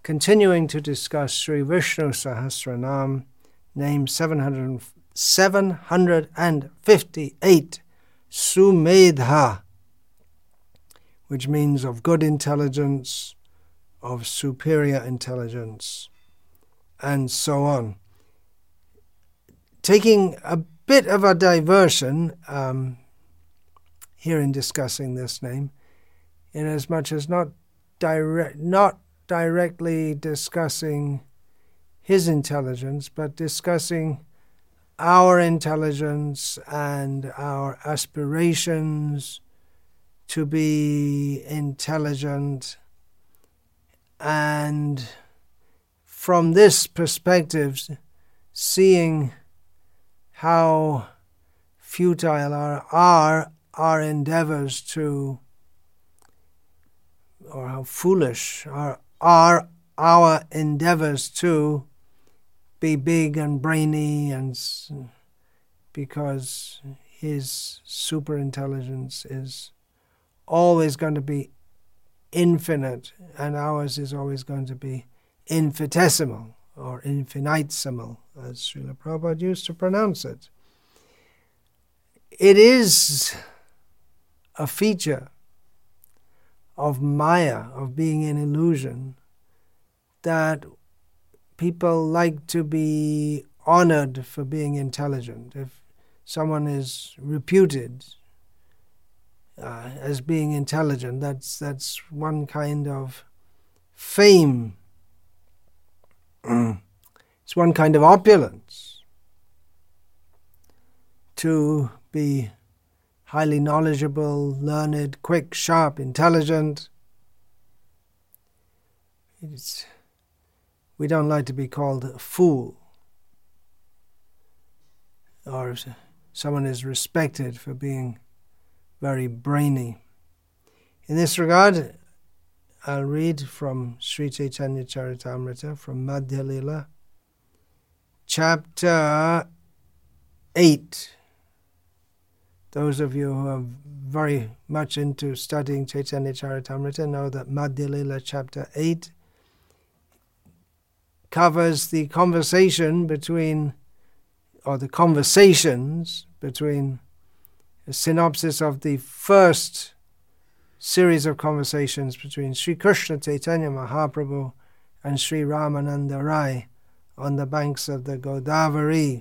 continuing to discuss Sri Vishnu Sahasranam, name 758, Sumedha, which means of good intelligence, of superior intelligence, and so on. Taking a bit of a diversion here in discussing this name, inasmuch as not directly discussing his intelligence, but discussing our intelligence and our aspirations to be intelligent. And from this perspective, seeing how futile are our endeavors to, or how foolish are our endeavors to be big and brainy, and because his superintelligence is always going to be infinite and ours is always going to be infinitesimal or infinitesimal, as Srila Prabhupada used to pronounce it. It is a feature of Maya, of being an illusion, that people like to be honored for being intelligent. If someone is reputed as being intelligent, that's one kind of fame. It's one kind of opulence to be highly knowledgeable, learned, quick, sharp, intelligent. We don't like to be called a fool, or someone is respected for being very brainy. In this regard, I'll read from Sri Chaitanya Charitamrita, from Madhya Lila, chapter 8. Those of you who are very much into studying Chaitanya Charitamrita know that Madhya Lila chapter 8 covers the conversation between, or the conversations between, a synopsis of the first series of conversations between Sri Krishna Chaitanya Mahaprabhu and Sri Ramananda Rai on the banks of the Godavari.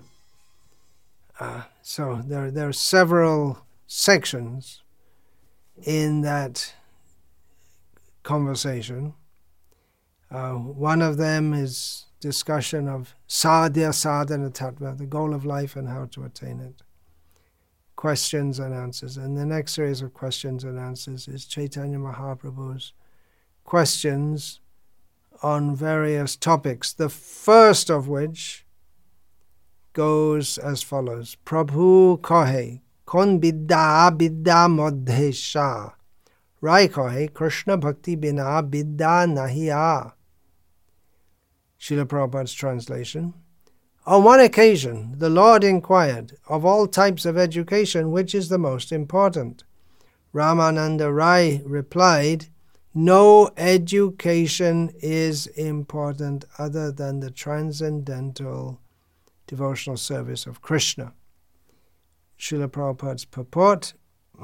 So there are several sections in that conversation. One of them is discussion of sadhya sadhana tattva, the goal of life and how to attain it. Questions and answers. And the next series of questions and answers is Chaitanya Mahaprabhu's questions on various topics. The first of which goes as follows. Prabhu kohe, kon bidda bidda modhesha. Rai kohe, Krishna bhakti bina bidda nahiya. Srila Prabhupada's translation. On one occasion, the Lord inquired, of all types of education, which is the most important? Ramananda Rai replied, no education is important other than the transcendental devotional service of Krishna. Srila Prabhupada's purport,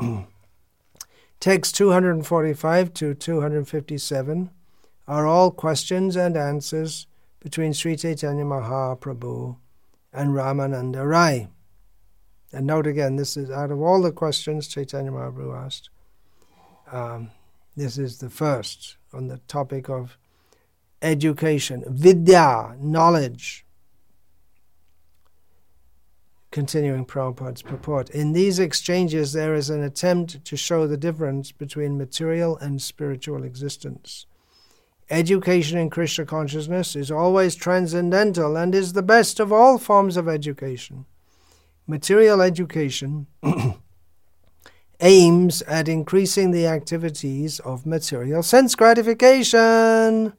text 245 to 257 are all questions and answers between Sri Chaitanya Mahaprabhu and Ramananda Rai. And note again, this is out of all the questions Chaitanya Mahaprabhu asked, this is the first on the topic of education, vidya, knowledge. Continuing Prabhupada's purport. In these exchanges, there is an attempt to show the difference between material and spiritual existence. Education in Krishna consciousness is always transcendental and is the best of all forms of education. Material education aims at increasing the activities of material sense gratification.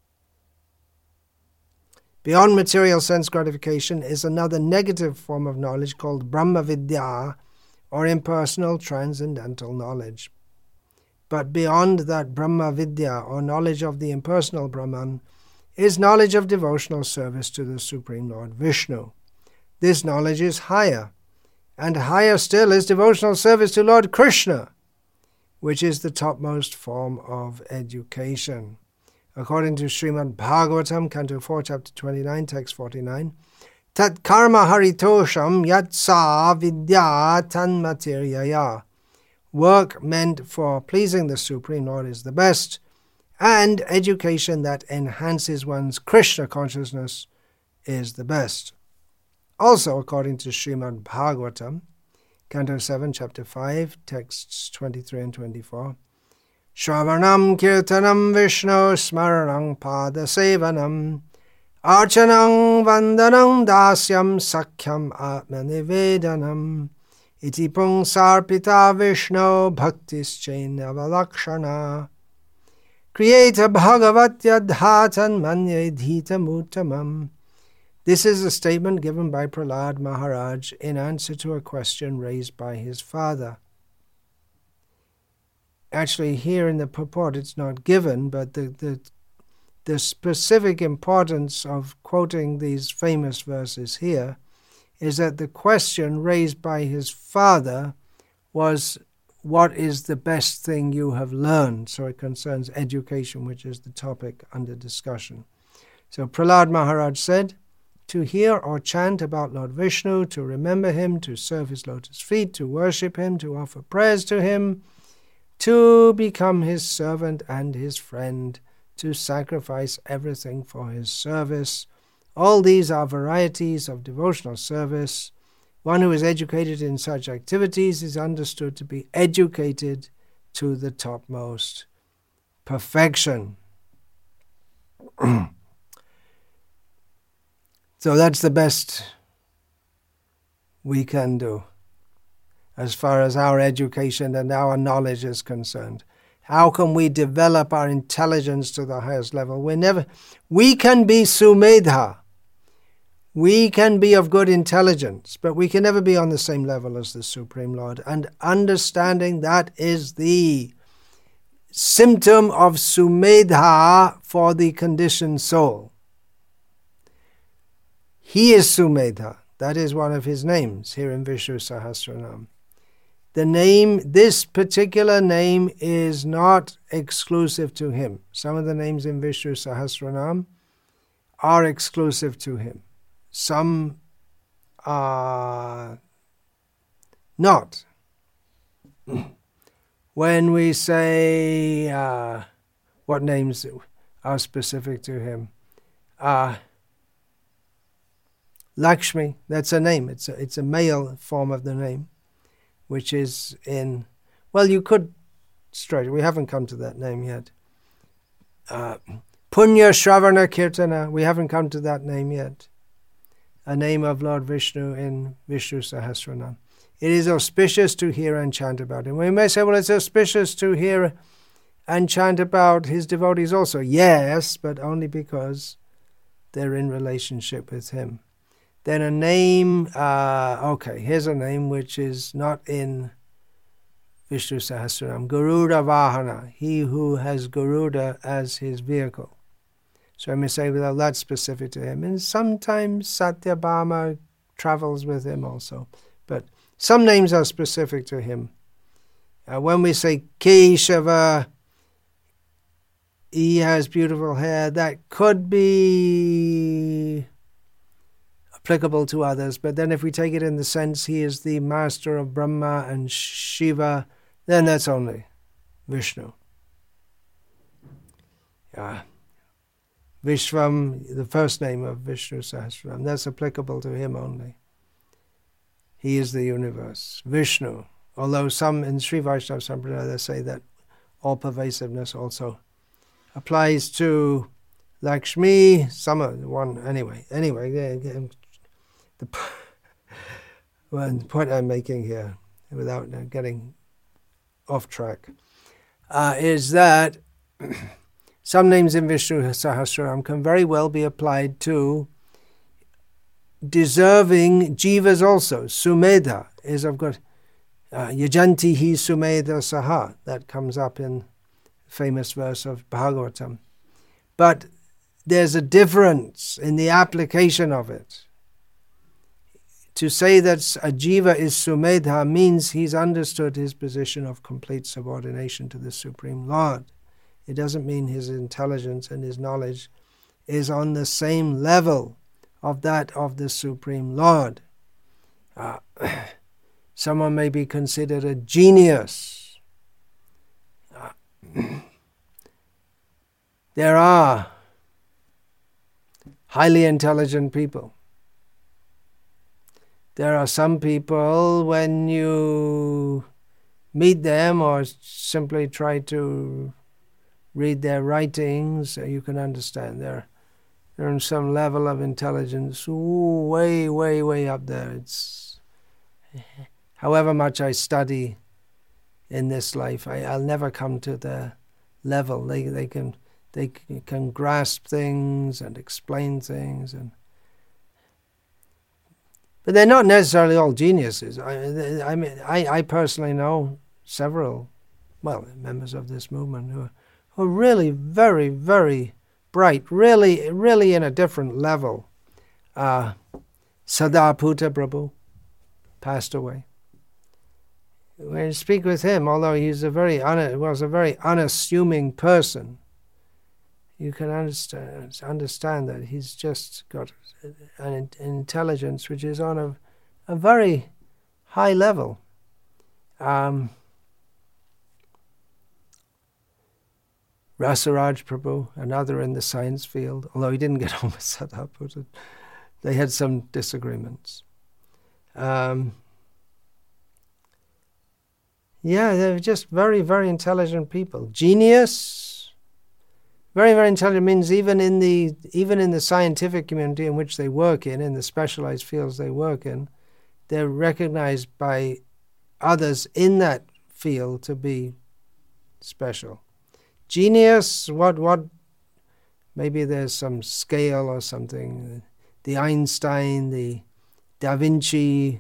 Beyond material sense gratification is another negative form of knowledge called Brahma Vidya, or impersonal transcendental knowledge. But beyond that Brahma Vidya, or knowledge of the impersonal Brahman, is knowledge of devotional service to the Supreme Lord Vishnu. This knowledge is higher, and higher still is devotional service to Lord Krishna, which is the topmost form of education. According to Srimad Bhagavatam, Canto 4, Chapter 29, Text 49, Tat karma haritosham yat sa vidya tanmatiryaya. Work meant for pleasing the Supreme Lord is the best, and education that enhances one's Krishna consciousness is the best. Also, according to Srimad Bhagavatam, Canto 7, Chapter 5, Texts 23 and 24, Shravanam kirtanam Vishnu smaranam pada sevanam archanam vandanam dasyam sakhyam atmanivedanam iti pungsarpita Vishnu bhaktischaina valakshana Kriyeta bhagavatya dhatan manye dhitam uttamam. This is a statement given by Prahlad Maharaj in answer to a question raised by his father. Actually, here in the purport it's not given, but the specific importance of quoting these famous verses here is that the question raised by his father was, what is the best thing you have learned? So it concerns education, which is the topic under discussion. So Prahlad Maharaj said, to hear or chant about Lord Vishnu, to remember him, to serve his lotus feet, to worship him, to offer prayers to him, to become his servant and his friend, to sacrifice everything for his service. All these are varieties of devotional service. One who is educated in such activities is understood to be educated to the topmost perfection. So that's the best we can do as far as our education and our knowledge is concerned. How can we develop our intelligence to the highest level? We can be sumedha. We can be of good intelligence, but we can never be on the same level as the Supreme Lord. And understanding that is the symptom of sumedha for the conditioned soul. He is Sumedha. That is one of his names here in Vishnu Sahasranam. The name, this particular name, is not exclusive to him. Some of the names in Vishnu Sahasranam are exclusive to him. Some are not. When we say what names are specific to him, Lakshmi, that's a name. It's a male form of the name, which is in, well, you could straight. We haven't come to that name yet. Punya Shravana Kirtana, we haven't come to that name yet. A name of Lord Vishnu in Vishnu Sahasranam. It is auspicious to hear and chant about him. We may say, well, it's auspicious to hear and chant about his devotees also. Yes, but only because they're in relationship with him. Then a name, here's a name which is not in Vishnu Sahasranam. Garuda Vahana, he who has Garuda as his vehicle. So I may say, well, that's specific to him. And sometimes Satyabhama travels with him also. But some names are specific to him. When we say Keshava, he has beautiful hair, that could be applicable to others, but then if we take it in the sense he is the master of Brahma and Shiva, then that's only Vishnu. Vishvam, the first name of Vishnu Sahasranam, that's applicable to him only. He is the universe. Vishnu, although some in Sri Vaishnava Sampradaya they say that all pervasiveness also applies to Lakshmi, some one, anyway, the point I'm making here, without getting off track, is that some names in Vishnu Sahasranam can very well be applied to deserving jivas also. Sumedha is of course Yajanti hi Sumedha Saha. That comes up in the famous verse of Bhagavatam. But there's a difference in the application of it. To say that a jiva is sumedha means he's understood his position of complete subordination to the Supreme Lord. It doesn't mean his intelligence and his knowledge is on the same level of that of the Supreme Lord. Someone may be considered a genius. There are highly intelligent people. There are some people, when you meet them or simply try to read their writings, you can understand they're on some level of intelligence way, way, way up there. It's however much I study in this life, I'll never come to their level. They can grasp things and explain things, but they're not necessarily all geniuses. I personally know several, members of this movement who are really very, very bright, really, really in a different level. Sadaputta Prabhu passed away. When you speak with him, although was a very unassuming person, you can understand that he's just got an intelligence which is on a very high level. Rasaraj Prabhu, another in the science field, although he didn't get on with Sadaputta, they had some disagreements. They're just very, very intelligent people. Genius, very, very intelligent means even in the scientific community in which they work in the specialized fields they work in, they're recognized by others in that field to be special. Genius, what? Maybe there's some scale or something. The Einstein, the Da Vinci.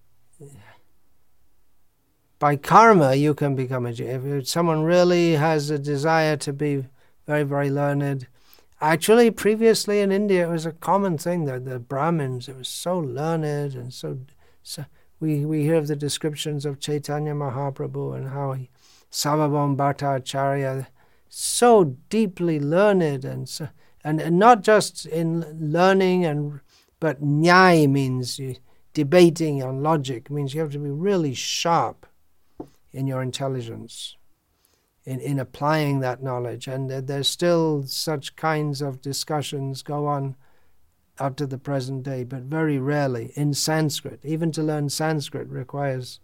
By karma, you can become a genius. If someone really has a desire to be very, very learned. Actually, previously in India, it was a common thing that the Brahmins, it was so learned and so we hear of the descriptions of Chaitanya Mahaprabhu and how Sarvabhauma Bhattacharya, so deeply learned and not just in learning but nyaya means debating on logic, means you have to be really sharp in your intelligence. In applying that knowledge, and there's still such kinds of discussions go on up to the present day, but very rarely in Sanskrit. Even to learn Sanskrit requires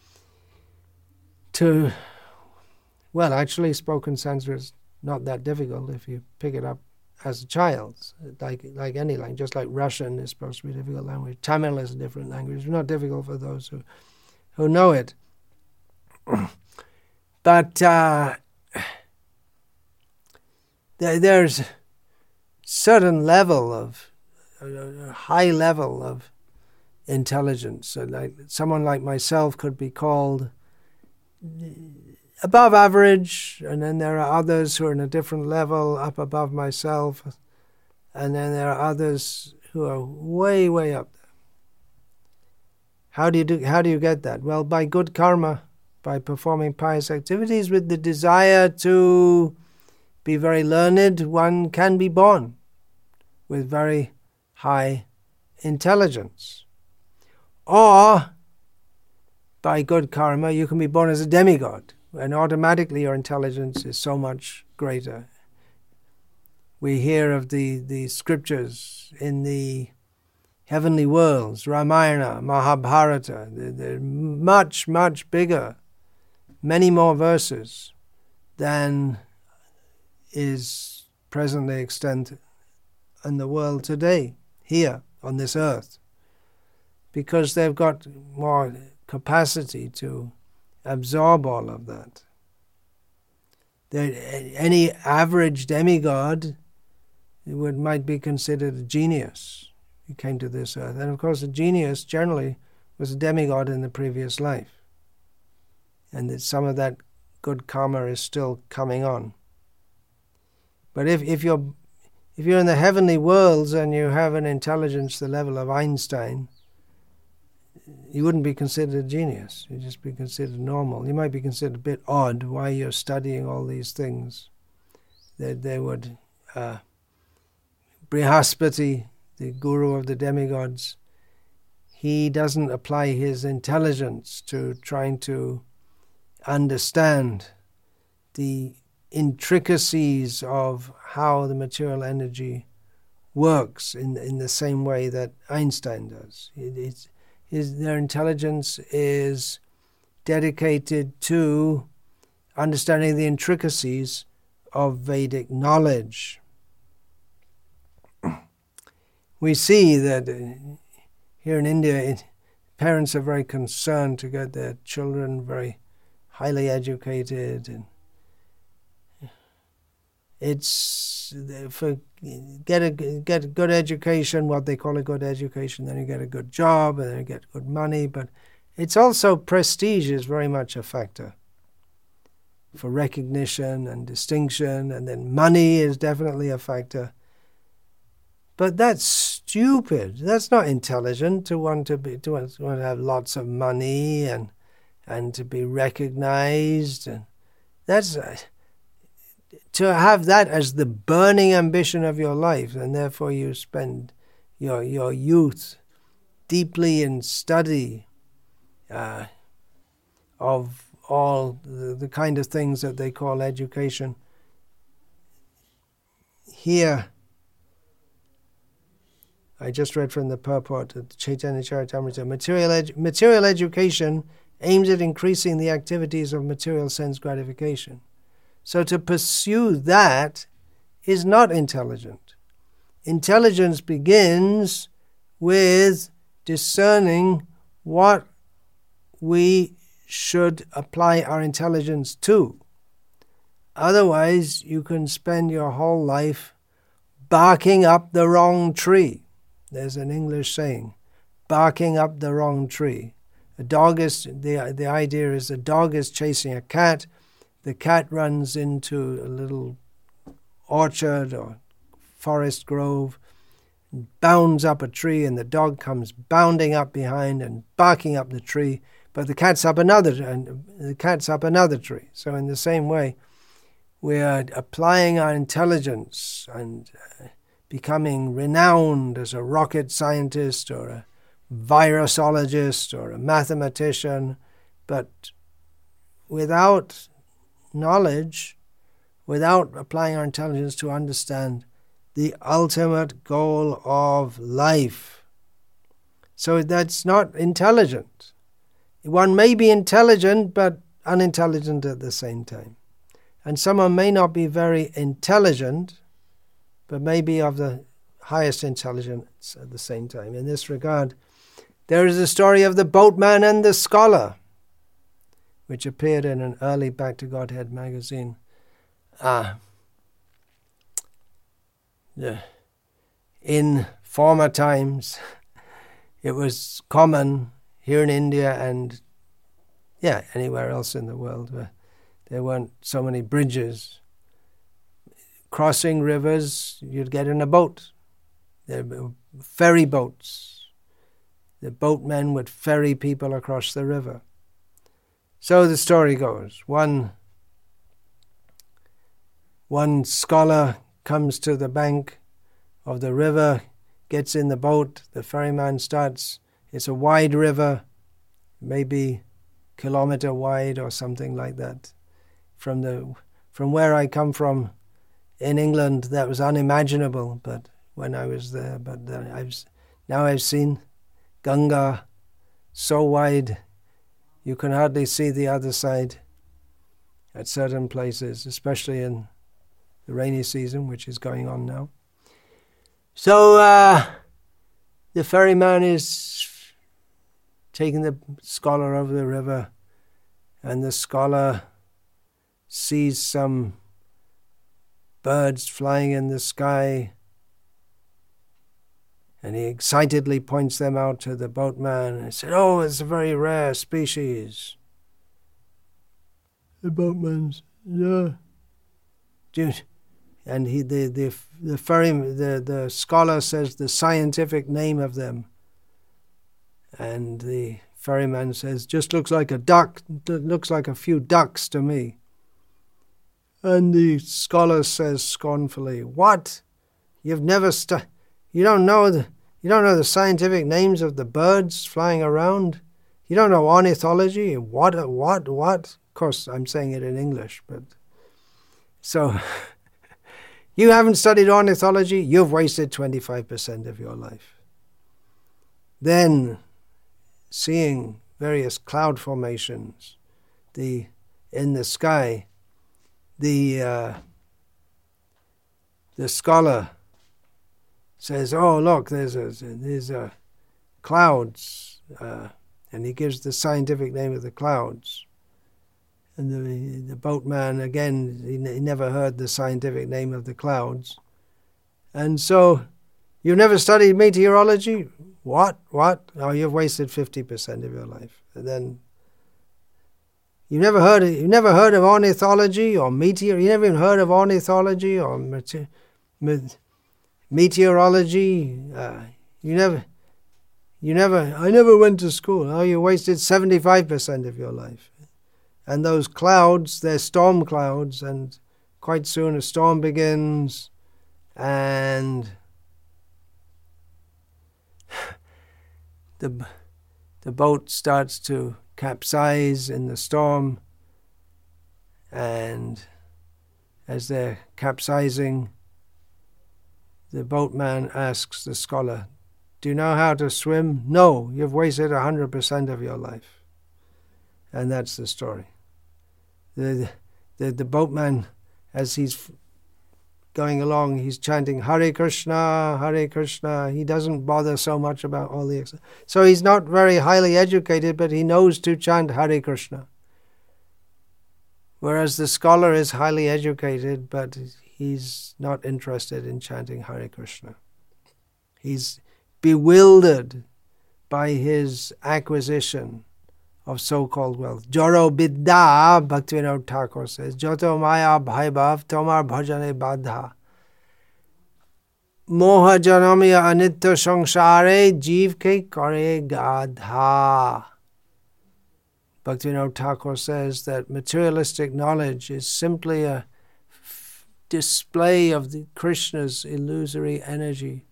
actually spoken Sanskrit is not that difficult if you pick it up as a child, like any language, just like Russian is supposed to be a difficult language. Tamil is a different language. It's not difficult for those who know it. But there's a certain level a high level of intelligence. So like someone like myself could be called above average, and then there are others who are in a different level up above myself, and then there are others who are way, way up there. How do you get that? Well, by good karma. By performing pious activities with the desire to be very learned, one can be born with very high intelligence. Or, by good karma, you can be born as a demigod, and automatically your intelligence is so much greater. We hear of the scriptures in the heavenly worlds, Ramayana, Mahabharata, they're much, much bigger. Many more verses than is presently extant in the world today, here on this earth, because they've got more capacity to absorb all of that. Any average demigod might be considered a genius who came to this earth. And of course a genius generally was a demigod in the previous life. And that some of that good karma is still coming on. But if If you're in the heavenly worlds and you have an intelligence the level of Einstein, you wouldn't be considered a genius. You'd just be considered normal. You might be considered a bit odd why you're studying all these things. They would... Brihaspati, the guru of the demigods, he doesn't apply his intelligence to trying to understand the intricacies of how the material energy works in the same way that Einstein does. Their intelligence is dedicated to understanding the intricacies of Vedic knowledge. We see that here in India, parents are very concerned to get their children very highly educated, and it's for get a good education, what they call a good education, then you get a good job, and then you get good money. But it's also prestige is very much a factor for recognition and distinction, and then money is definitely a factor. But that's stupid. That's not intelligent to want to have lots of money and to be recognized. And that's to have that as the burning ambition of your life, and therefore you spend your youth deeply in study of all the kind of things that they call education. Here, I just read from the purport of Chaitanya Charitamrita, material education aims at increasing the activities of material sense gratification. So to pursue that is not intelligent. Intelligence begins with discerning what we should apply our intelligence to. Otherwise, you can spend your whole life barking up the wrong tree. There's an English saying, barking up the wrong tree. The idea is a dog is chasing a cat. The cat runs into a little orchard or forest grove, bounds up a tree, and the dog comes bounding up behind and barking up the tree. But the cat's up another tree. So in the same way, we are applying our intelligence and becoming renowned as a rocket scientist or a virusologist or a mathematician, but without knowledge, without applying our intelligence to understand the ultimate goal of life. So that's not intelligent. One may be intelligent, but unintelligent at the same time. And someone may not be very intelligent, but may be of the highest intelligence at the same time. In this regard, there is a story of the boatman and the scholar, which appeared in an early Back to Godhead magazine. In former times, it was common here in India and anywhere else in the world where there weren't so many bridges. Crossing rivers, you'd get in a boat. There were ferry boats. The boatmen would ferry people across the river. So the story goes. One scholar comes to the bank of the river, gets in the boat, the ferryman starts. It's a wide river, maybe kilometer wide or something like that. From where I come from in England, that was unimaginable, but when I was there, I've seen Ganga so wide you can hardly see the other side at certain places, especially in the rainy season, which is going on now. So the ferryman is taking the scholar over the river, and the scholar sees some birds flying in the sky, and he excitedly points them out to the boatman and said, "Oh, it's a very rare species." The boatman's, "Yeah." And the scholar says the scientific name of them. And the ferryman says, just looks like a duck, looks like a few ducks to me. And the scholar says scornfully, what? You've never you don't know the scientific names of the birds flying around? You don't know ornithology? What? Of course, I'm saying it in English, but so you haven't studied ornithology? You've wasted 25% of your life. Then, seeing various cloud formations in the sky, the scholar says, "Oh, look, there's clouds," and he gives the scientific name of the clouds. And the boatman, again, he never heard the scientific name of the clouds. And so, you've never studied meteorology? What? Oh, you've wasted 50% of your life. And then, you've never heard of ornithology or meteor? You never even heard of ornithology or meteorology? I never went to school. Oh, you wasted 75% of your life. And those clouds, they're storm clouds, and quite soon a storm begins, and the boat starts to capsize in the storm, and as they're capsizing, the boatman asks the scholar, "Do you know how to swim?" "No, you've wasted 100% of your life." And that's the story. The boatman, as he's going along, he's chanting Hare Krishna, Hare Krishna. He doesn't bother so much about all the... So he's not very highly educated, but he knows to chant Hare Krishna. Whereas the scholar is highly educated, but he's not interested in chanting Hare Krishna. He's bewildered by his acquisition of so-called wealth. Joro Bidda, Bhaktivinoda Thakur says, Joto Maya Bhaibhav Tomar Bhajane Badha. Moha Janamiya Anitya Sangsare Jeev Ke Kare Gadha. Bhaktivinoda Thakur says that materialistic knowledge is simply a display of the Krishna's illusory energy.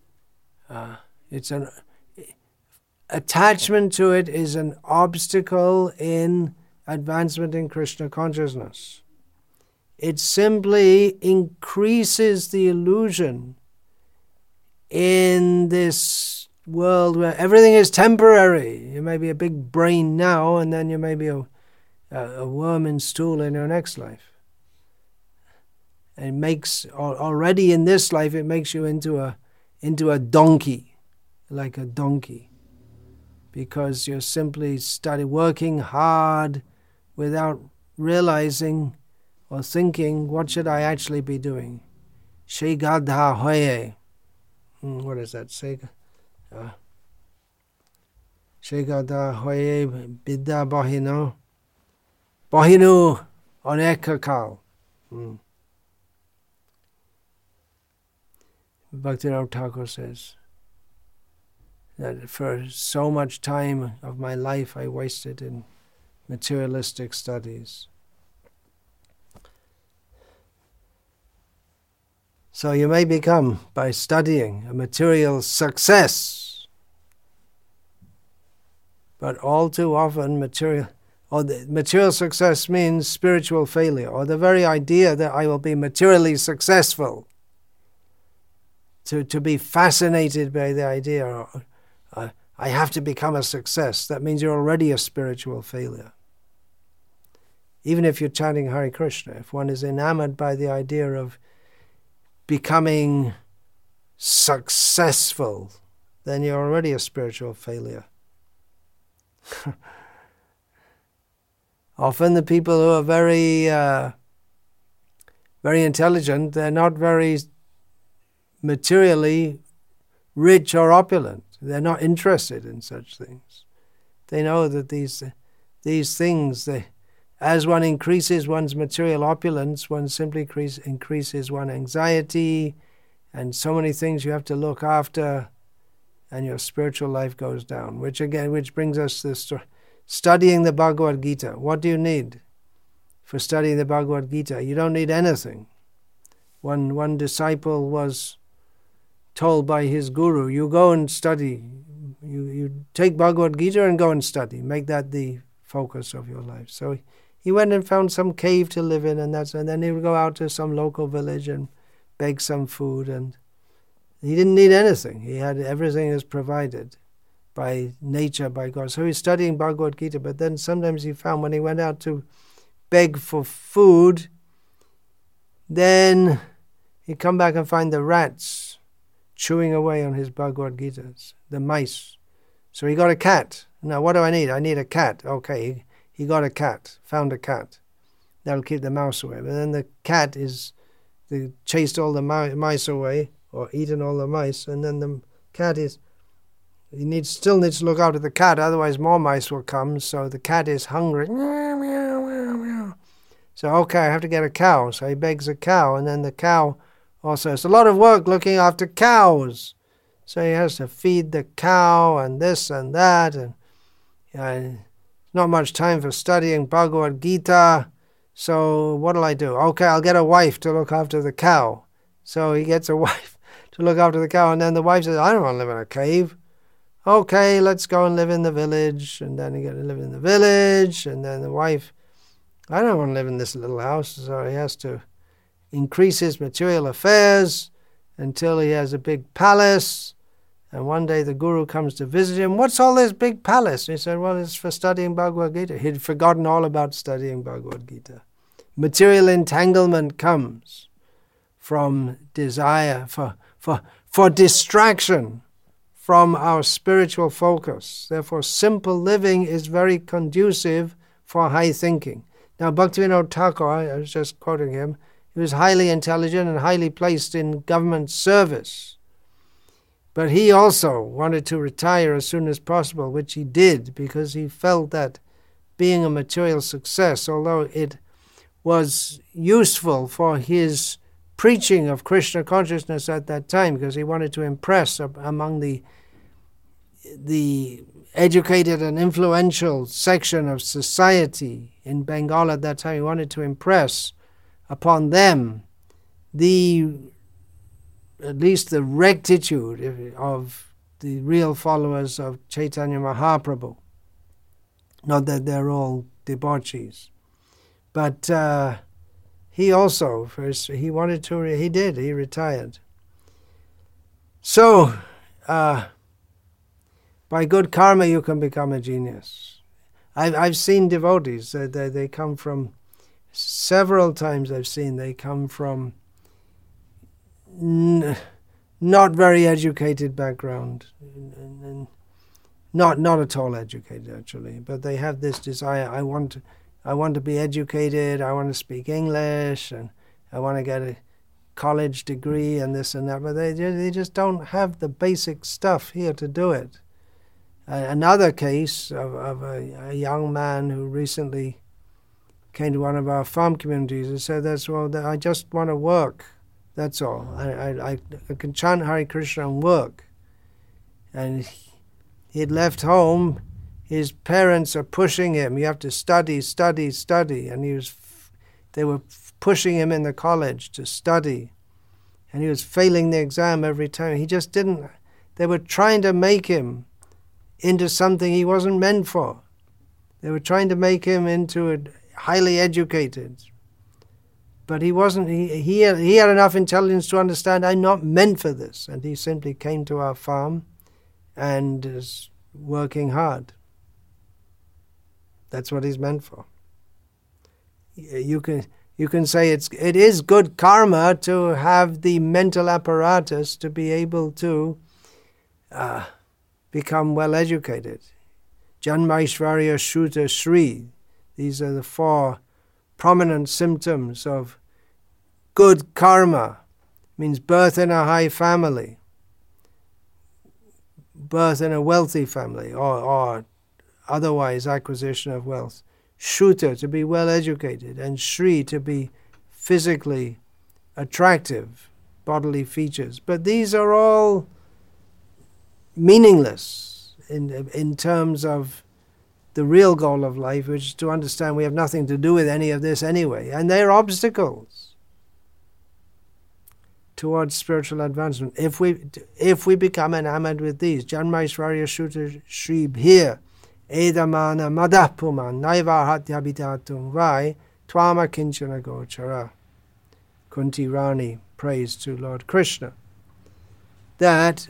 Attachment to it is an obstacle in advancement in Krishna consciousness. It simply increases the illusion in this world where everything is temporary. You may be a big brain now, and then you may be a worm in stool in your next life. And it makes, already in this life, it makes you into a donkey, like a donkey. Because you're simply working hard without realizing or thinking, what should I actually be doing? She gadha hoye. What does that say? She gadha hoye bidda bahino. Bahinu onekakal. Bhaktivinoda Thakur says that for so much time of my life I wasted in materialistic studies. So you may become, by studying, a material success. But all too often material success means spiritual failure, or the very idea that I will be materially successful. To be fascinated by the idea, I have to become a success. That means you're already a spiritual failure. Even if you're chanting Hare Krishna, if one is enamored by the idea of becoming successful, then you're already a spiritual failure. Often the people who are very intelligent, they're not very materially rich or opulent. They're not interested in such things. They know that these things, as one increases one's material opulence, one simply increases one's anxiety and so many things you have to look after, and your spiritual life goes down. Which brings us to studying the Bhagavad Gita. What do you need for studying the Bhagavad Gita? You don't need anything. One disciple was told by his guru, you go and study. You take Bhagavad Gita and go and study. Make that the focus of your life. So he went and found some cave to live in, and then he would go out to some local village and beg some food, and he didn't need anything. He had everything is provided by nature, by God. So he's studying Bhagavad Gita, but then sometimes he found when he went out to beg for food, then he'd come back and find the rats chewing away on his Bhagavad Gitas, the mice. So he got a cat. Now, what do I need? I need a cat. Okay, he got a cat, found a cat. That'll keep the mouse away. But then the cat they chased all the mice away, or eaten all the mice, and then the cat still needs to look after the cat, otherwise more mice will come, so the cat is hungry. Meow, meow, meow, meow. So, okay, I have to get a cow. So he begs a cow, and then the cow also, it's a lot of work looking after cows. So he has to feed the cow and this and that, and not much time for studying Bhagavad Gita. So what'll I do? Okay, I'll get a wife to look after the cow. So he gets a wife to look after the cow, and then the wife says, I don't want to live in a cave. Okay, let's go and live in the village. And then he got to live in the village, and then the wife, I don't want to live in this little house. So he has to increase his material affairs until he has a big palace. And one day the guru comes to visit him. What's all this big palace? And he said, well, it's for studying Bhagavad Gita. He'd forgotten all about studying Bhagavad Gita. Material entanglement comes from desire for distraction from our spiritual focus. Therefore, simple living is very conducive for high thinking. Now, Bhaktivinoda Thakur, I was just quoting him, he was highly intelligent and highly placed in government service. But he also wanted to retire as soon as possible, which he did, because he felt that being a material success, although it was useful for his preaching of Krishna consciousness at that time, because he wanted to impress among the educated and influential section of society in Bengal at that time. He wanted to impress upon them at least the rectitude of the real followers of Chaitanya Mahaprabhu. Not that they're all debauchees. But he also, he retired. So, by good karma you can become a genius. I've seen devotees, they come from, several times I've seen, they come from not very educated background, and not at all educated actually, but they have this desire, I want to be educated, I want to speak English, and I want to get a college degree and this and that, but they just don't have the basic stuff here to do it. Another case of a young man who recently came to one of our farm communities and said, I just want to work, that's all. I can chant Hare Krishna and work. And he'd left home. His parents are pushing him. You have to study. And they were pushing him in the college to study. And he was failing the exam every time. He just didn't. They were trying to make him into something he wasn't meant for. They were trying to make him into a highly educated. But he wasn't. He had enough intelligence to understand, I'm not meant for this. And he simply came to our farm and is working hard. That's what he's meant for. You can say it is good karma to have the mental apparatus to be able to become well educated. Janmaishvarya Shruta Shri. These are the 4 prominent symptoms of good karma. Means birth in a high family, birth in a wealthy family, or otherwise acquisition of wealth. Shruta, to be well educated, and Shri, to be physically attractive, bodily features. But these are all meaningless in terms of the real goal of life, which is to understand we have nothing to do with any of this anyway. And they're obstacles towards spiritual advancement. If we become enamored with these, Janmaishvarya Shruta Shri Bhir, Edamana Madapuman, Naiva Hatyabitatum Vai, Twama Kinchana Gochara. Kunti Rani prays to Lord Krishna that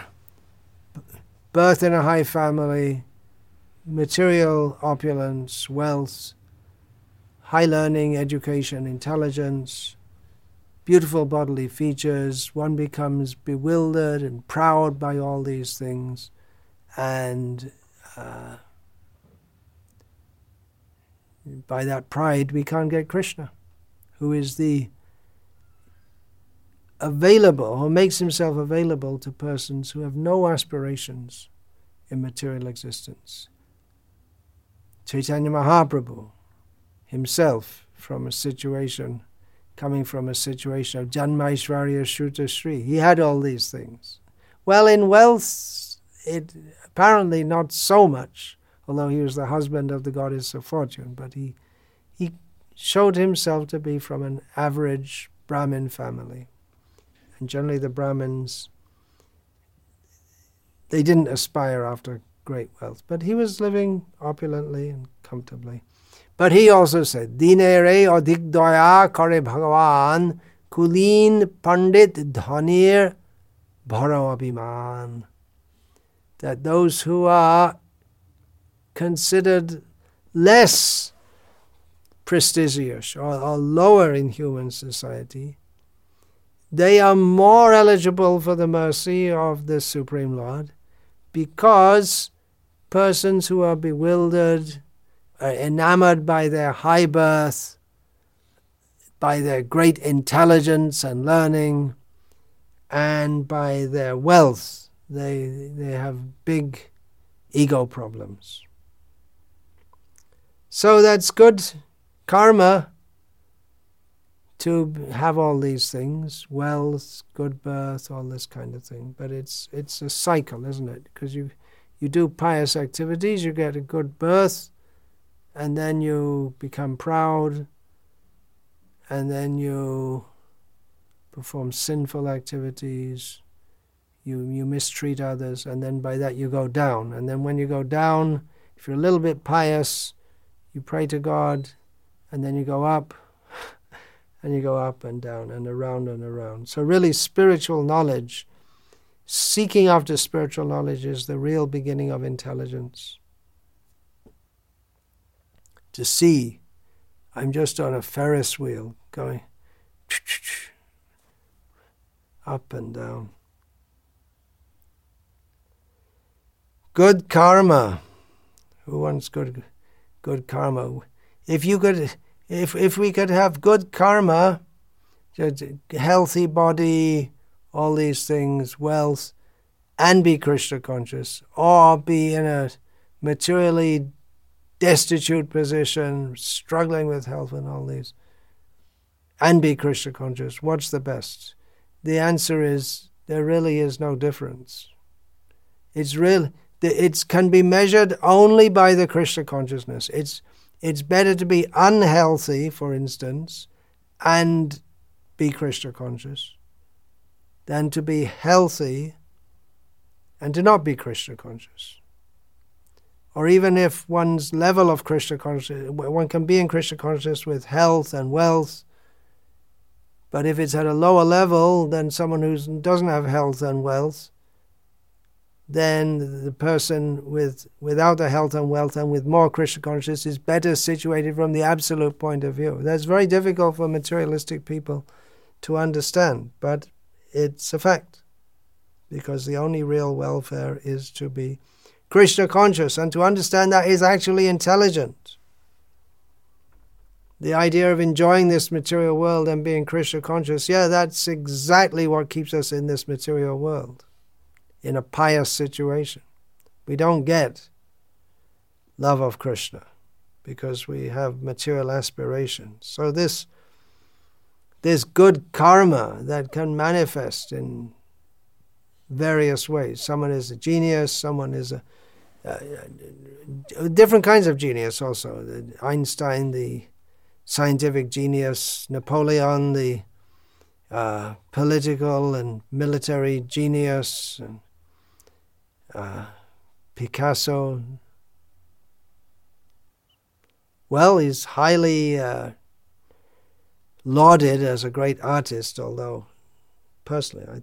birth in a high family, material opulence, wealth, high learning, education, intelligence, beautiful bodily features, one becomes bewildered and proud by all these things, and by that pride we can't get Krishna, who is the available, who makes himself available to persons who have no aspirations in material existence. Chaitanya Mahaprabhu himself, coming from a situation of Janmaishvarya Shruta Shri, he had all these things. Well, in wealth, it apparently not so much, although he was the husband of the goddess of fortune, but he showed himself to be from an average Brahmin family. And generally the Brahmins, they didn't aspire after great wealth, but he was living opulently and comfortably. But he also said, Dinere adhik daya kare Bhagavan, kulin pandit dhanir bharo abhiman. That those who are considered less prestigious or lower in human society, they are more eligible for the mercy of the Supreme Lord, because persons who are bewildered, are enamored by their high birth, by their great intelligence and learning, and by their wealth, they have big ego problems. So that's good karma to have all these things, wealth, good birth, all this kind of thing. But it's a cycle, isn't it? Because you do pious activities, you get a good birth, and then you become proud, and then you perform sinful activities, you mistreat others, and then by that you go down. And then when you go down, if you're a little bit pious, you pray to God, and then you go up, and you go up and down and around and around. So really spiritual knowledge, seeking after spiritual knowledge, is the real beginning of intelligence. To see, I'm just on a Ferris wheel going up and down. Good karma. Who wants good karma? If we could have good karma, healthy body, all these things, wealth, and be Krishna conscious, or be in a materially destitute position, struggling with health and all these, and be Krishna conscious, what's the best? The answer is there really is no difference. It can be measured only by the Krishna consciousness. It's better to be unhealthy, for instance, and be Krishna conscious, than to be healthy and to not be Krishna conscious. Or even if one's level of Krishna consciousness, one can be in Krishna consciousness with health and wealth, but if it's at a lower level than someone who doesn't have health and wealth, then the person without the health and wealth and with more Krishna consciousness is better situated from the absolute point of view. That's very difficult for materialistic people to understand, but it's a fact, because the only real welfare is to be Krishna conscious, and to understand that is actually intelligent. The idea of enjoying this material world and being Krishna conscious, that's exactly what keeps us in this material world, in a pious situation. We don't get love of Krishna because we have material aspirations. So this good karma that can manifest in various ways. Someone is a genius, someone is different kinds of genius also. Einstein, the scientific genius, Napoleon, the political and military genius, and Picasso. Well, he's highly lauded as a great artist, although personally,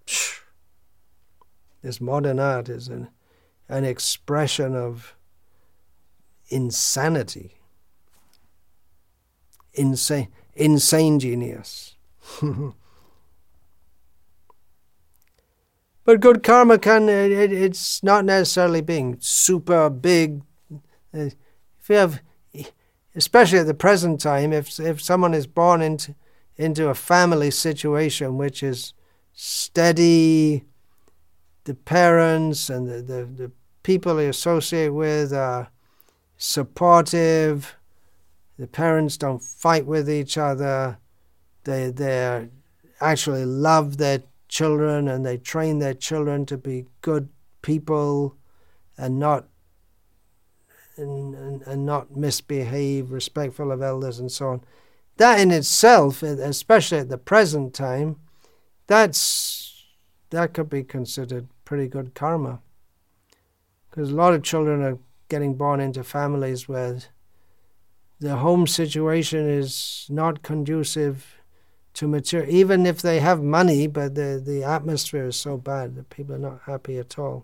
this modern art is an expression of insanity, insane genius. But good karma it's not necessarily being super big. If you have, especially at the present time, if someone is born into a family situation which is steady, the parents and the people they associate with are supportive, the parents don't fight with each other, they actually love their children and they train their children to be good people and not misbehave, respectful of elders and so on. That in itself, especially at the present time, that could be considered pretty good karma. Because a lot of children are getting born into families where the home situation is not conducive to material, even if they have money, but the atmosphere is so bad that people are not happy at all.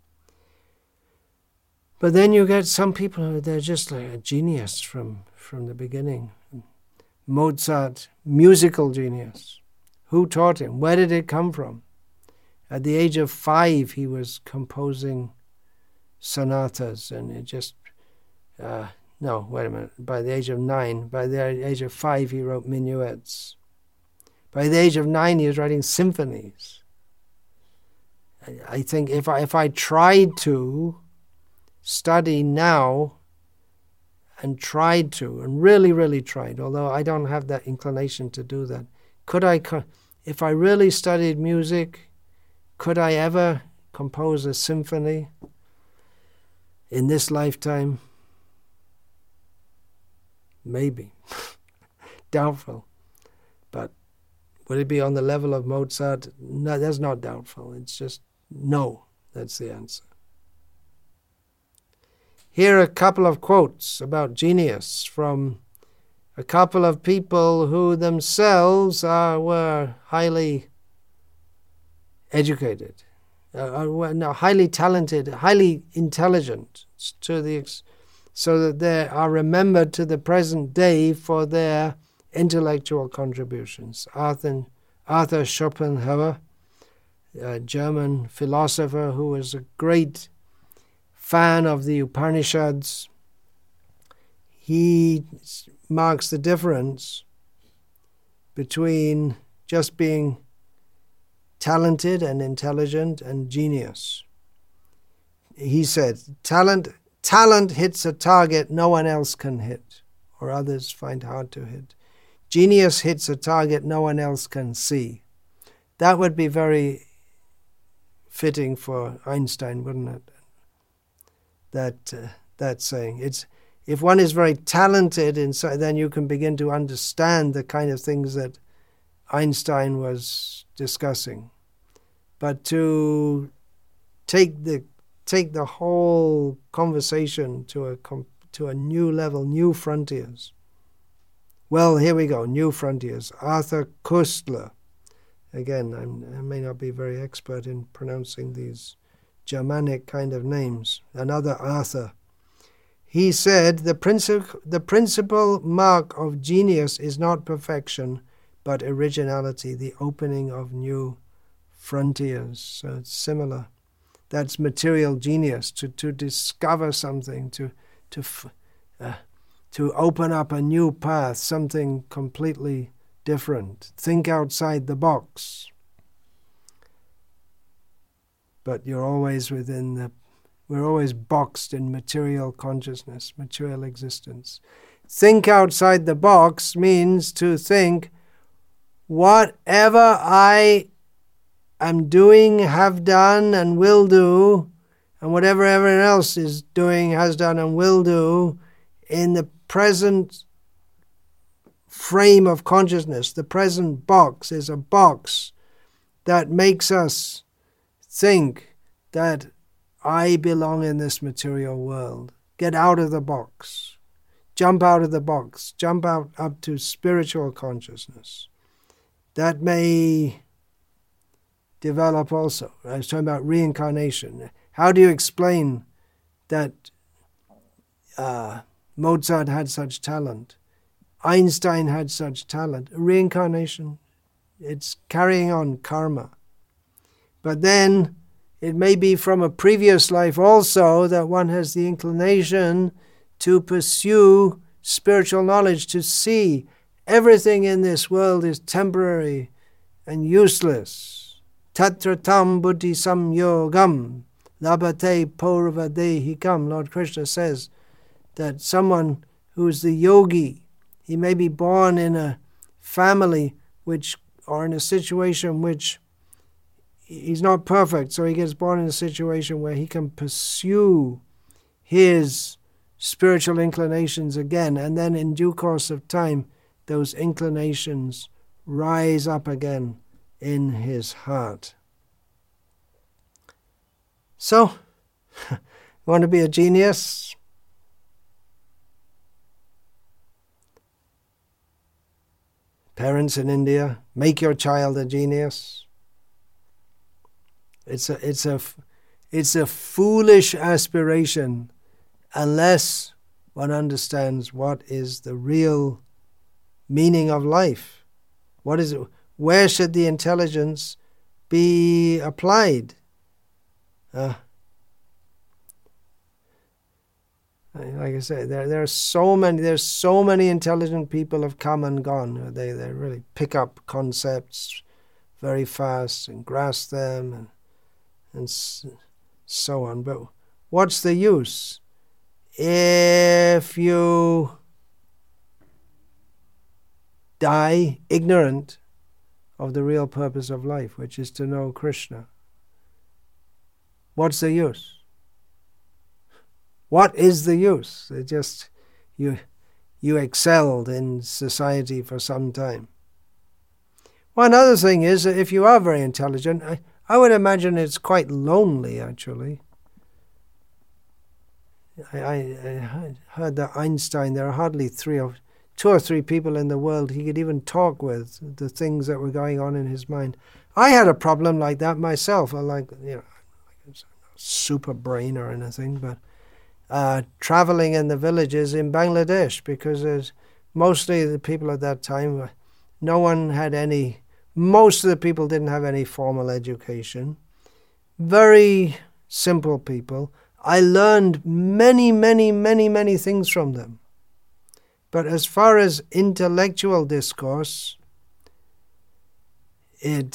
But then you get some people who they're just like a genius from the beginning. Mozart, musical genius. Who taught him? Where did it come from? At the age of 5, he was composing sonatas, and it just, no, wait a minute, by the age of 9, by the age of 5, he wrote minuets. By the age of 9, he was writing symphonies. I think if I tried to study now and really, really tried, although I don't have that inclination to do that, if I really studied music, could I ever compose a symphony in this lifetime? Maybe. Doubtful. But would it be on the level of Mozart? No, that's not doubtful. It's just no. That's the answer. Here are a couple of quotes about genius from a couple of people who themselves were highly educated, highly talented, highly intelligent, so that they are remembered to the present day for their intellectual contributions. Arthur Schopenhauer, a German philosopher who was a great fan of the Upanishads, he marks the difference between just being talented and intelligent and genius. He said, talent hits a target no one else can hit, or others find hard to hit. Genius hits a target no one else can see. That would be very fitting for Einstein, wouldn't it? That saying. It's if one is very talented inside, then you can begin to understand the kind of things that Einstein was discussing. But to take the whole conversation to a new level, new frontiers. Well, here we go, new frontiers. Arthur Koestler. Again, I may not be very expert in pronouncing these Germanic kind of names. Another Arthur. He said, the principal mark of genius is not perfection, but originality, the opening of new frontiers. So it's similar. That's material genius, to discover something, to open up a new path, something completely different. Think outside the box. But you're always within We're always boxed in material consciousness, material existence. Think outside the box means to think, whatever I am doing, have done, and will do, and whatever everyone else is doing, has done, and will do, in the present frame of consciousness, the present box is a box that makes us think that I belong in this material world. Get out of the box. Jump out of the box. Jump out up to spiritual consciousness. That may develop also. I was talking about reincarnation. How do you explain that Mozart had such talent? Einstein had such talent. Reincarnation, it's carrying on karma. But then it may be from a previous life also that one has the inclination to pursue spiritual knowledge, to see everything in this world is temporary and useless. Tatra tam buddhi samyogam labhate purvadehikam. Lord Krishna says that someone who is the yogi, he may be born in a family or in a situation which he's not perfect, so he gets born in a situation where he can pursue his spiritual inclinations again, and then in due course of time, those inclinations rise up again in his heart. So, you want to be a genius? Parents in India, make your child a genius. It's a foolish aspiration unless one understands what is the real meaning of life. What is it? Where should the intelligence be applied? Like I say, there's so many intelligent people have come and gone. They really pick up concepts very fast and grasp them and so on. But what's the use if you die ignorant of the real purpose of life, which is to know Krishna? What's the use? What is the use? It just you excelled in society for some time. One other thing is that if you are very intelligent, I would imagine it's quite lonely, actually. I heard that Einstein, there are hardly two or three people in the world he could even talk with, the things that were going on in his mind. I had a problem like that myself. Like super brain or anything, but traveling in the villages in Bangladesh, because mostly the people at that time, most of the people didn't have any formal education. Very simple people. I learned many, many, many, many things from them. But as far as intellectual discourse, it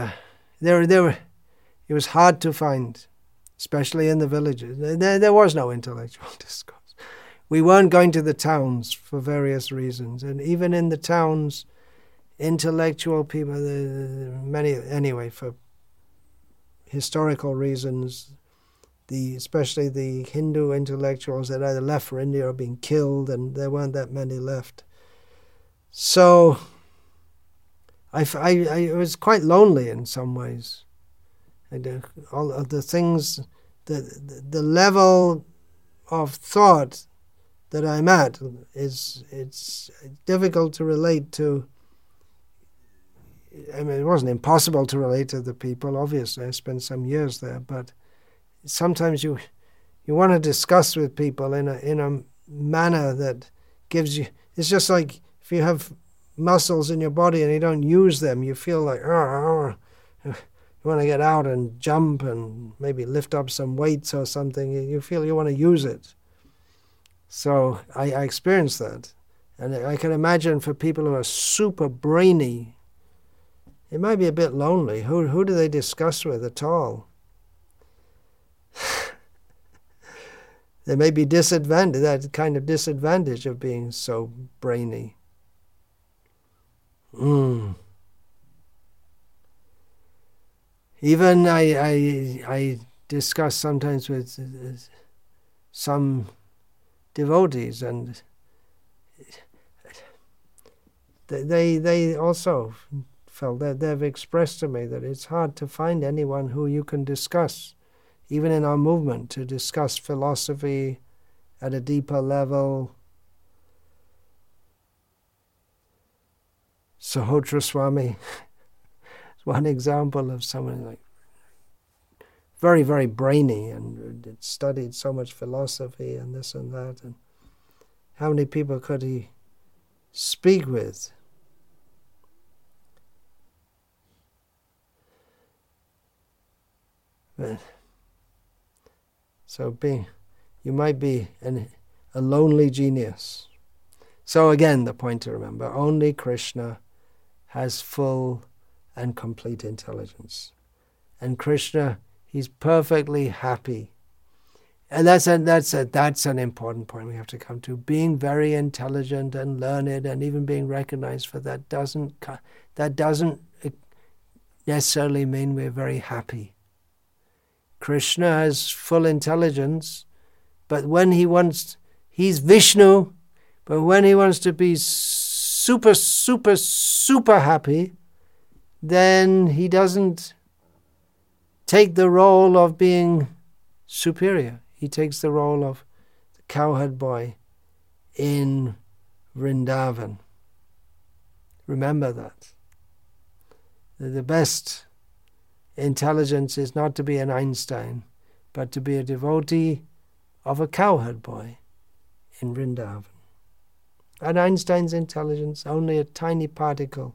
was hard to find, especially in the villages. There was no intellectual discourse. We weren't going to the towns for various reasons, and even in the towns, intellectual people, for historical reasons, especially the Hindu intellectuals that either left for India or been killed, and there weren't that many left. So I was quite lonely in some ways. All of the things, the level of thought that I'm at it's difficult to relate to. I mean, it wasn't impossible to relate to the people. Obviously, I spent some years there, but sometimes you want to discuss with people in a manner that gives you. It's just like if you have muscles in your body and you don't use them, you feel like you want to get out and jump and maybe lift up some weights or something. You feel you want to use it. So I experienced that, and I can imagine for people who are super brainy, it might be a bit lonely. Who do they discuss with at all? There may be that kind of disadvantage of being so brainy. Even I discuss sometimes with some devotees, and they also felt that they've expressed to me that it's hard to find anyone who you can discuss, even in our movement, to discuss philosophy at a deeper level. Sahotra Swami is one example of someone like very, very brainy and studied so much philosophy and this and that. And how many people could he speak with? So you might be a lonely genius. So again, the point to remember, only Krishna has full and complete intelligence. And Krishna, he's perfectly happy. And that's an important point we have to come to. Being very intelligent and learned and even being recognized for that doesn't necessarily mean we're very happy. Krishna has full intelligence, but when he's Vishnu, but when he wants to be super, super, super happy, then he doesn't take the role of being superior. He takes the role of the cowherd boy in Vrindavan. Remember that. The best intelligence is not to be an Einstein, but to be a devotee of a cowherd boy in Vrindavan. And Einstein's intelligence, only a tiny particle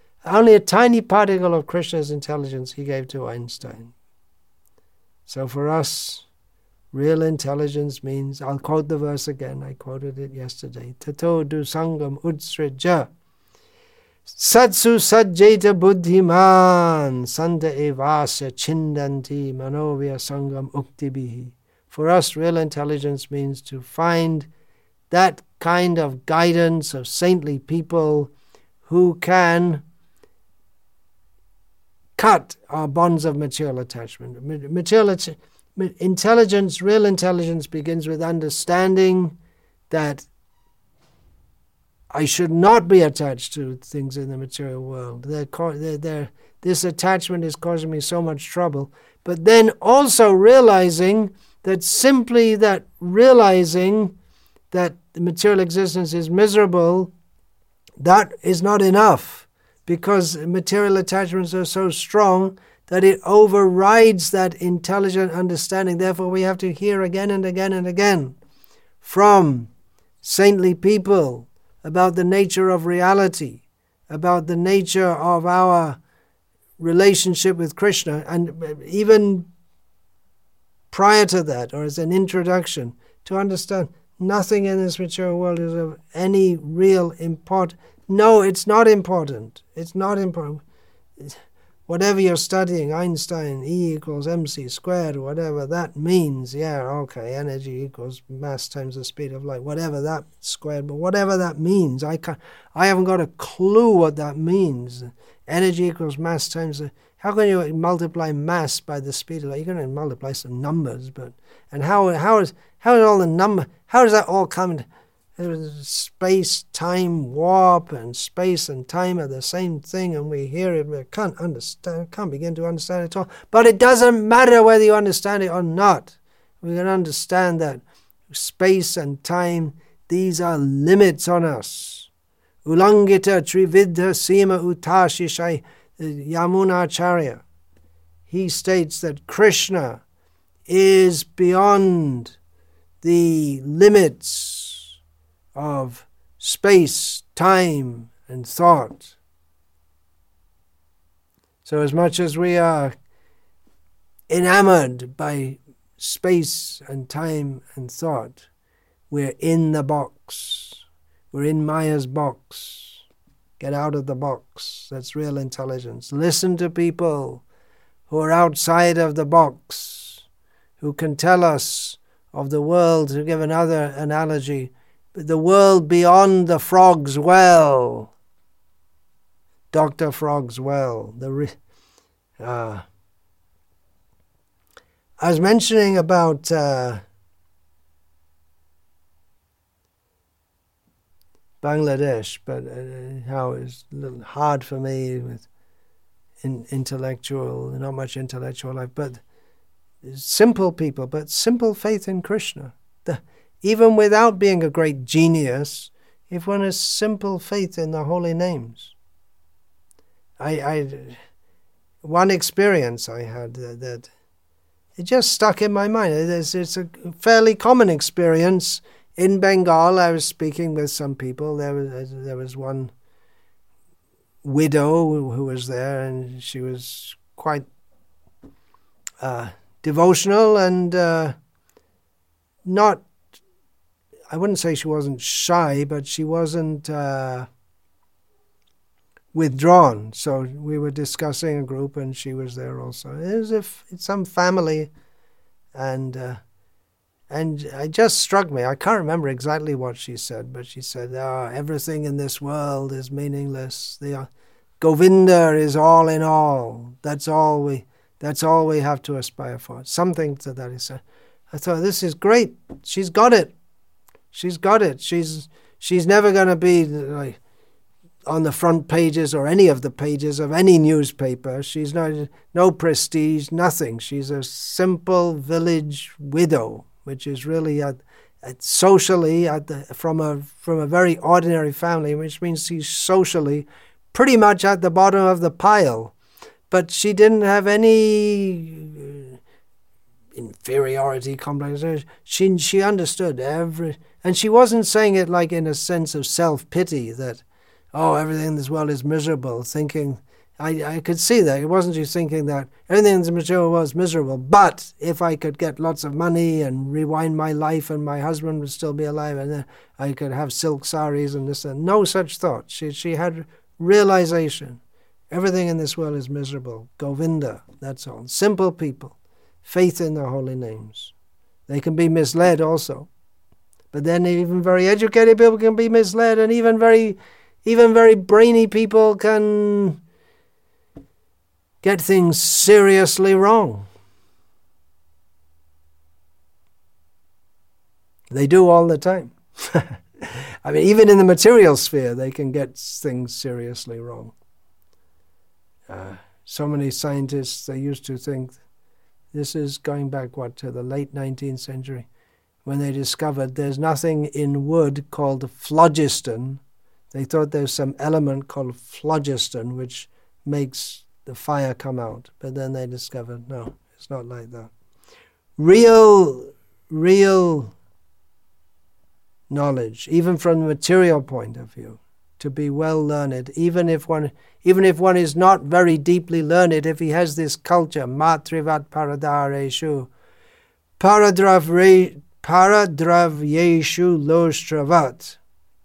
of Krishna's intelligence he gave to Einstein. So for us, real intelligence means, I'll quote the verse again, I quoted it yesterday, Tato du sangam utsrija satsu sajjeta buddhiman santa evasya chindanti manovya sangam uktibihi. For us, real intelligence means to find that kind of guidance of saintly people who can cut our bonds of material attachment. Real intelligence begins with understanding that I should not be attached to things in the material world. This attachment is causing me so much trouble. But then also realizing that simply that realizing that the material existence is miserable, that is not enough, because material attachments are so strong that it overrides that intelligent understanding. Therefore, we have to hear again and again and again from saintly people about the nature of reality, about the nature of our relationship with Krishna, and even prior to that, or as an introduction, to understand nothing in this material world is of any real importance. No, it's not important. It's not important. Whatever you're studying, Einstein, E equals mc squared, whatever that means, yeah, okay, energy equals mass times the speed of light, whatever that squared, but whatever that means, I haven't got a clue what that means. Energy equals mass times how can you multiply mass by the speed of light? You're going to multiply some numbers, but and how does that all come? Space, time, warp, and space and time are the same thing, and we hear it, we can't begin to understand it at all. But it doesn't matter whether you understand it or not. We can understand that space and time, these are limits on us. Ulangita trividha sima utashishai, Yamunacharya. He states that Krishna is beyond the limits of space, time, and thought. So as much as we are enamored by space and time and thought, we're in the box. We're in Maya's box. Get out of the box. That's real intelligence. Listen to people who are outside of the box, who can tell us of the world, to give another analogy, the world beyond the frog's well. Dr. Frog's well. I was mentioning about Bangladesh, but how it's a little hard for me with not much intellectual life, but simple people, but simple faith in Krishna. Even without being a great genius, if one has simple faith in the holy names. One experience I had that it just stuck in my mind. It's a fairly common experience in Bengal. I was speaking with some people. There was one widow who was there, and she was quite devotional and not, I wouldn't say she wasn't shy, but she wasn't withdrawn. So we were discussing a group, and she was there also. It was it's some family, and it just struck me. I can't remember exactly what she said, but she said, everything in this world is meaningless. Govinda is all in all. That's all we have to aspire for. Something to that effect. I thought, this is great. She's got it. She's got it. She's never going to be like on the front pages or any of the pages of any newspaper. She's no prestige, nothing. She's a simple village widow, which is really socially from a very ordinary family, which means she's socially pretty much at the bottom of the pile. But she didn't have any inferiority complex. She understood and she wasn't saying it like in a sense of self-pity that, everything in this world is miserable, thinking, I could see that. It wasn't just thinking that everything in this material world was miserable, but if I could get lots of money and rewind my life and my husband would still be alive and then I could have silk saris and this and no such thought. She had realization. Everything in this world is miserable. Govinda, that's all. Simple people. Faith in the holy names. They can be misled also. But then even very educated people can be misled, and even very brainy people can get things seriously wrong. They do all the time. I mean, even in the material sphere, they can get things seriously wrong. So many scientists, they used to think, this is going back, to the late 19th century, when they discovered there's nothing in wood called phlogiston. They thought there's some element called phlogiston which makes the fire come out. But then they discovered, no, it's not like that. Real knowledge, even from the material point of view, to be well learned, even if one is not very deeply learned, if he has this culture, matrivat paradareshu, paradravyeshu lostravat.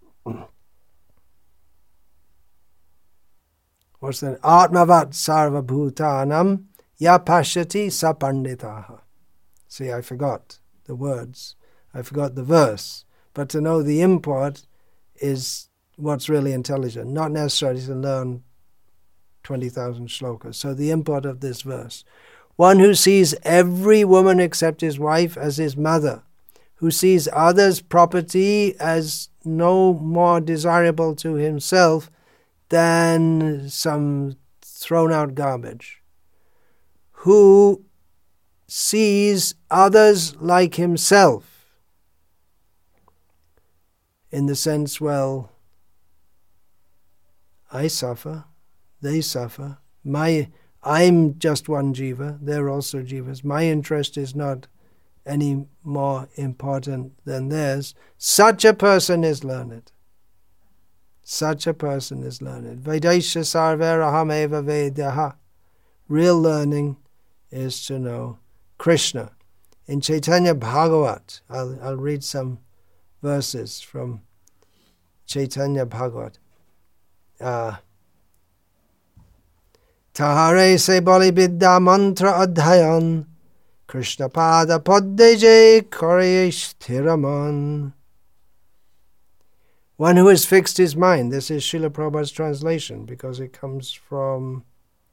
What's that? Atmavat sarvabhutanam yapashati sapanditaha. See, I forgot the words. I forgot the verse. But to know the import is what's really intelligent, not necessarily to learn 20,000 shlokas. So the import of this verse. One who sees every woman except his wife as his mother, who sees others' property as no more desirable to himself than some thrown-out garbage, who sees others like himself, in the sense, well, I suffer, they suffer, I'm just one jiva, they're also jivas, my interest is not any more important than theirs. Such a person is learned. Such a person is learned. Vedaisha sarveraham eva vedaha. Real learning is to know Krishna. In Chaitanya Bhagavat, I'll read some verses from Chaitanya Bhagavat. Tahare se bali bidya mantra adhayan Krishna pada poddeje koresh thiraman. One who has fixed his mind. This is Srila Prabhupada's translation because it comes from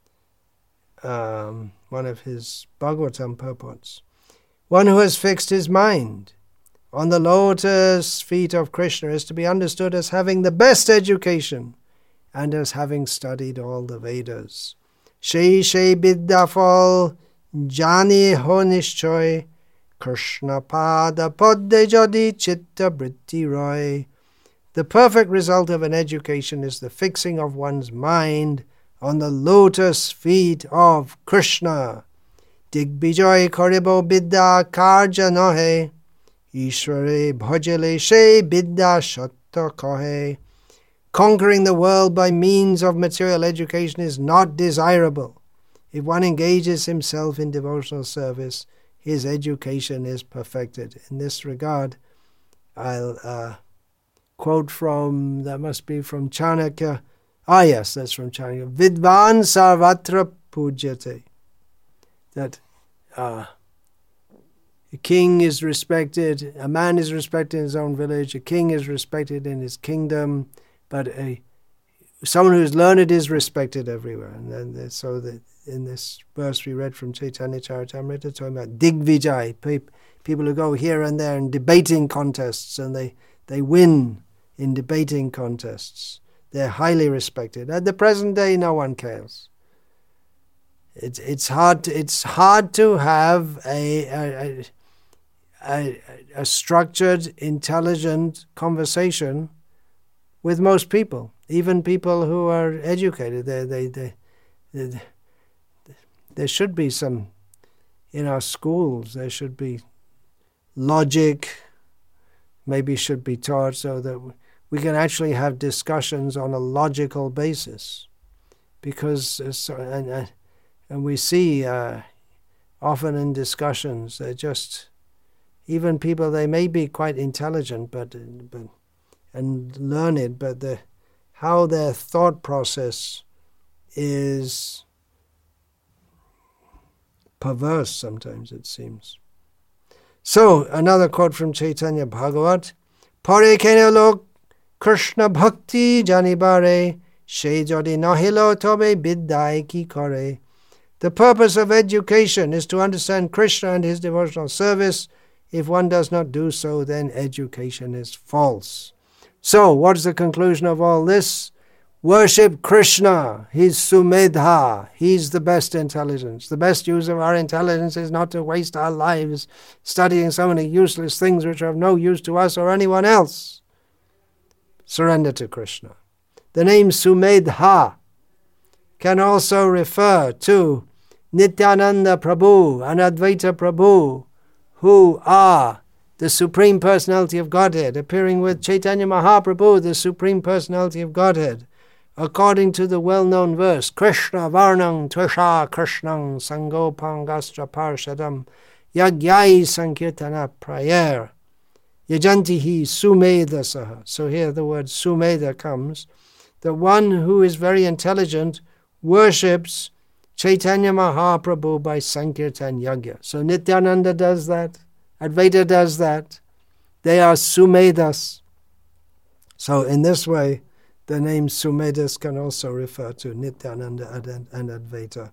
one of his Bhagavatam purports. One who has fixed his mind on the lotus feet of Krishna is to be understood as having the best education and as having studied all the Vedas. Shei biddafal jani ho nishchoy Krishna pada podde jadi chitta britti roy. The perfect result of an education is the fixing of one's mind on the lotus feet of Krishna. Digbijoy koribo bidda karja nohe, Ishware bhajale she bidda shatta kohe. Conquering the world by means of material education is not desirable. If one engages himself in devotional service, his education is perfected. In this regard, I'll quote from, that must be from Chanakya. Ah yes, that's from Chanakya. Vidvan sarvatra pujyate. That a king is respected, a man is respected in his own village, a king is respected in his kingdom, but someone who is learned is respected everywhere. And then, so that in this verse we read from Chaitanya Charitamrita, talking about Digvijay, people who go here and there in debating contests, and they win in debating contests. They're highly respected. At the present day, no one cares. It's hard to have a structured, intelligent conversation with most people, even people who are educated. There should be some, in our schools, there should be logic, maybe should be taught so that we can actually have discussions on a logical basis. Because, and we see often in discussions, they're just, even people, they may be quite intelligent and learned, but how their thought process is perverse sometimes, it seems. So, another quote from Chaitanya Bhagavat. Pare kene lok Krishna bhakti janibare, she jodi nahilo tobe biddai ki kore. The purpose of education is to understand Krishna and his devotional service. If one does not do so, then education is false. So, what is the conclusion of all this? Worship Krishna. He's Sumedha. He's the best intelligence. The best use of our intelligence is not to waste our lives studying so many useless things which are of no use to us or anyone else. Surrender to Krishna. The name Sumedha can also refer to Nityananda Prabhu and Advaita Prabhu, who are the Supreme Personality of Godhead, appearing with Chaitanya Mahaprabhu, the Supreme Personality of Godhead, according to the well-known verse, Krishna Varnang Tvisha Krishnang Sangopangastra Parshadam Yagyai Sankirtana Prayer Yajantihi Sumedha Saha. So here the word Sumedha comes. The one who is very intelligent worships Chaitanya Mahaprabhu by Sankirtan Yagya. So Nityananda does that. Advaita does that. They are Sumedhas. So in this way, the name Sumedhas can also refer to Nityananda and Advaita.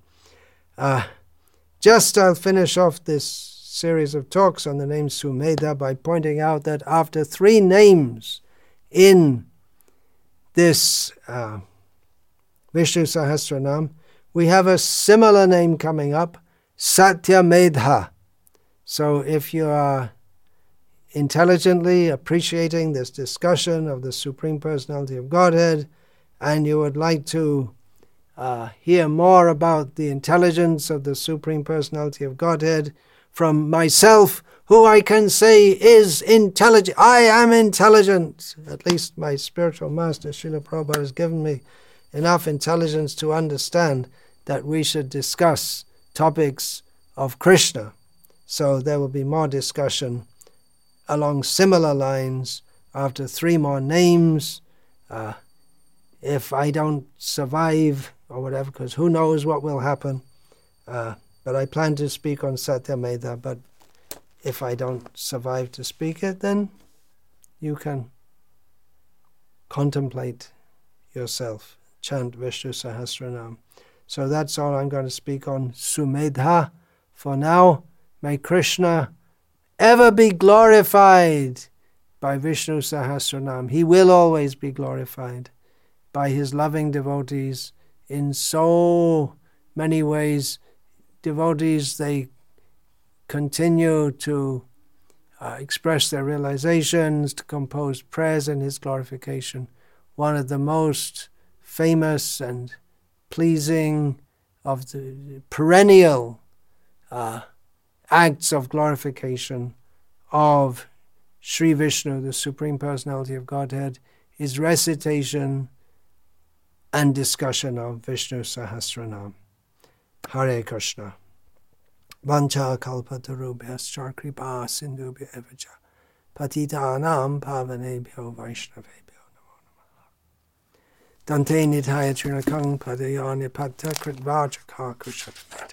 I'll finish off this series of talks on the name Sumedha by pointing out that after 3 names in this Vishnu Sahasranam, we have a similar name coming up, Satyamedha. So if you are intelligently appreciating this discussion of the Supreme Personality of Godhead, and you would like to hear more about the intelligence of the Supreme Personality of Godhead from myself, who I can say is intelligent. I am intelligent. At least my spiritual master, Srila Prabhupada, has given me enough intelligence to understand that we should discuss topics of Krishna. So there will be more discussion along similar lines after 3 more names. If I don't survive or whatever, because who knows what will happen. But I plan to speak on Satyameda, but if I don't survive to speak it, then you can contemplate yourself, chant Vishnu Sahasranam. So that's all I'm going to speak on Sumedha for now. May Krishna ever be glorified by Vishnu Sahasranam. He will always be glorified by his loving devotees in so many ways. Devotees, they continue to express their realizations, to compose prayers in his glorification. One of the most famous and pleasing of the perennial acts of glorification of Sri Vishnu, the Supreme Personality of Godhead, is recitation and discussion of Vishnu Sahasranam. Hare Krishna. Vancha kalpatarubhyascha kripa sindhubhya evacha patitanam pavanebhyo vaishnavebhyo namo namaha. Dante nithaya trinakang padayani patta kritvaja kushatmeta.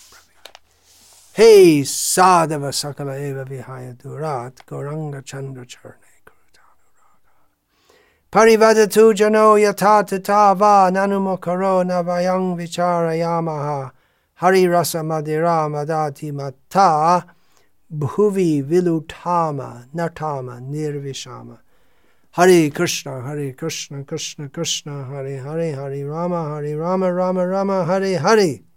Hey sadhava sakala eva vihaya durat goranga chandra charne kurutanuraga. Parivadatu jano yata tatava nanumokaro navayang vicharayamaha. Hari rasa madira madati mata bhuvi vilutama natama nirvishama. Hare Krishna, Krishna Krishna, Hare Hare, Hare Rama, Rama Rama, Hare Hare.